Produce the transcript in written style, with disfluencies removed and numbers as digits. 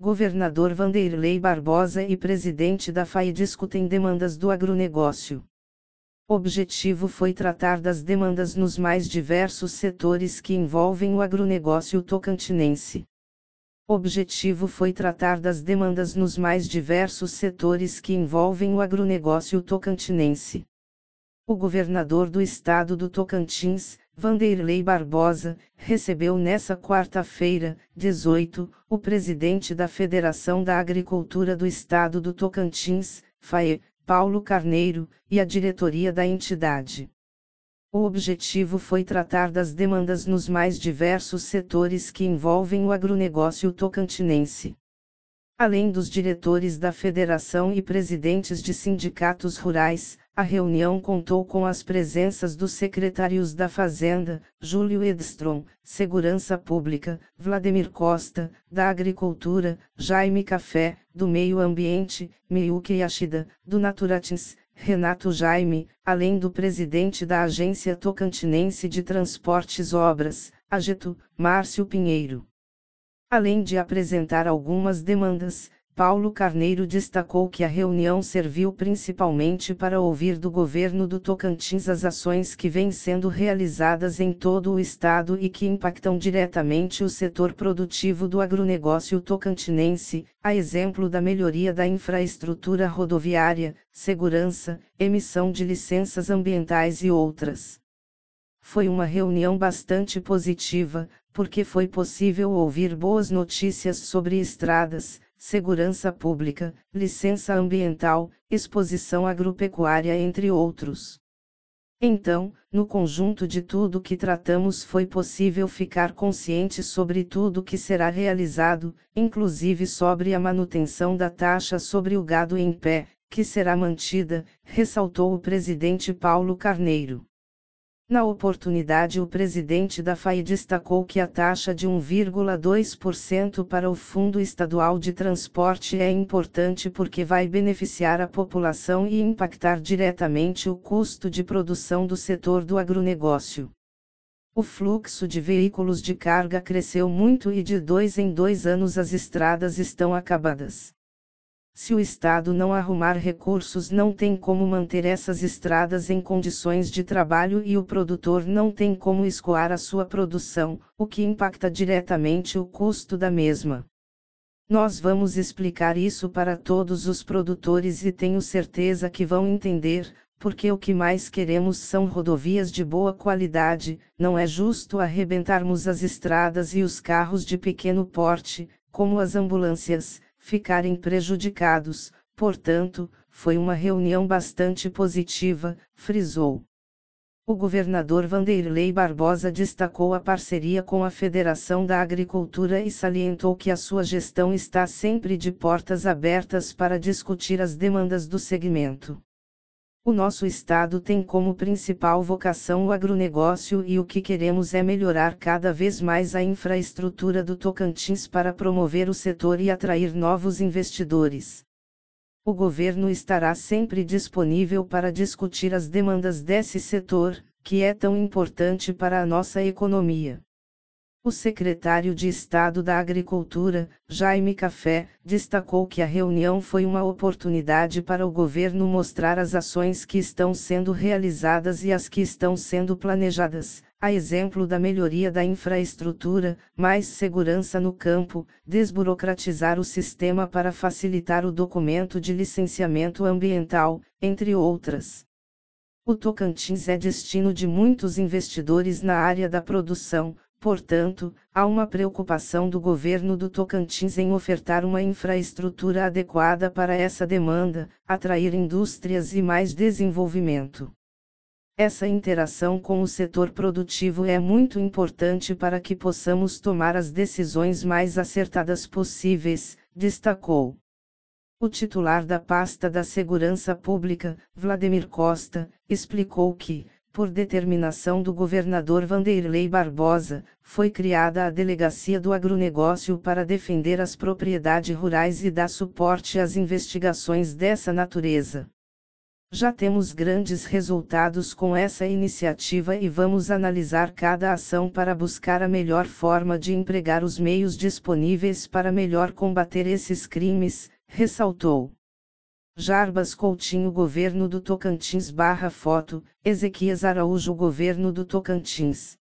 governador Wanderley Barbosa e presidente da FAI discutem demandas do agronegócio. O objetivo foi tratar das demandas nos mais diversos setores que envolvem o agronegócio tocantinense. O objetivo foi tratar das demandas nos mais diversos setores que envolvem o agronegócio tocantinense. O governador do estado do Tocantins, Wanderley Barbosa, recebeu nesta quarta-feira, 18, o presidente da Federação da Agricultura do Estado do Tocantins, FAE, Paulo Carneiro, e a diretoria da entidade. O objetivo foi tratar das demandas nos mais diversos setores que envolvem o agronegócio tocantinense. Além dos diretores da federação e presidentes de sindicatos rurais, a reunião contou com as presenças dos secretários da Fazenda, Júlio Edstrom, Segurança Pública, Vladimir Costa, da Agricultura, Jaime Café, do Meio Ambiente, Miyuki Yashida, do Naturatins, Renato Jaime, além do presidente da Agência Tocantinense de Transportes Obras, AGETO, Márcio Pinheiro. Além de apresentar algumas demandas, Paulo Carneiro destacou que a reunião serviu principalmente para ouvir do governo do Tocantins as ações que vêm sendo realizadas em todo o estado e que impactam diretamente o setor produtivo do agronegócio tocantinense, a exemplo da melhoria da infraestrutura rodoviária, segurança, emissão de licenças ambientais e outras. Foi uma reunião bastante positiva, porque foi possível ouvir boas notícias sobre estradas, segurança pública, licença ambiental, exposição agropecuária entre outros. Então, no conjunto de tudo que tratamos foi possível ficar consciente sobre tudo que será realizado, inclusive sobre a manutenção da taxa sobre o gado em pé, que será mantida, ressaltou o presidente Paulo Carneiro. Na oportunidade, o presidente da FAI destacou que a taxa de 1,2% para o Fundo Estadual de Transporte é importante porque vai beneficiar a população e impactar diretamente o custo de produção do setor do agronegócio. O fluxo de veículos de carga cresceu muito e de 2 em 2 anos as estradas estão acabadas. Se o Estado não arrumar recursos, não tem como manter essas estradas em condições de trabalho e o produtor não tem como escoar a sua produção, o que impacta diretamente o custo da mesma. Nós vamos explicar isso para todos os produtores e tenho certeza que vão entender, porque o que mais queremos são rodovias de boa qualidade, não é justo arrebentarmos as estradas e os carros de pequeno porte, como as ambulâncias, ficarem prejudicados. Portanto, foi uma reunião bastante positiva, frisou. O governador Wanderley Barbosa destacou a parceria com a Federação da Agricultura e salientou que a sua gestão está sempre de portas abertas para discutir as demandas do segmento. O nosso estado tem como principal vocação o agronegócio e o que queremos é melhorar cada vez mais a infraestrutura do Tocantins para promover o setor e atrair novos investidores. O governo estará sempre disponível para discutir as demandas desse setor, que é tão importante para a nossa economia. O secretário de Estado da Agricultura, Jaime Café, destacou que a reunião foi uma oportunidade para o governo mostrar as ações que estão sendo realizadas e as que estão sendo planejadas, a exemplo da melhoria da infraestrutura, mais segurança no campo, desburocratizar o sistema para facilitar o documento de licenciamento ambiental, entre outras. O Tocantins é destino de muitos investidores na área da produção. Portanto, há uma preocupação do governo do Tocantins em ofertar uma infraestrutura adequada para essa demanda, atrair indústrias e mais desenvolvimento. Essa interação com o setor produtivo é muito importante para que possamos tomar as decisões mais acertadas possíveis, destacou. O titular da pasta da Segurança Pública, Vladimir Costa, explicou que, por determinação do governador Wanderley Barbosa, foi criada a Delegacia do Agronegócio para defender as propriedades rurais e dar suporte às investigações dessa natureza. Já temos grandes resultados com essa iniciativa e vamos analisar cada ação para buscar a melhor forma de empregar os meios disponíveis para melhor combater esses crimes, ressaltou. Jarbas Coutinho, Governo do Tocantins / foto, Ezequias Araújo, Governo do Tocantins.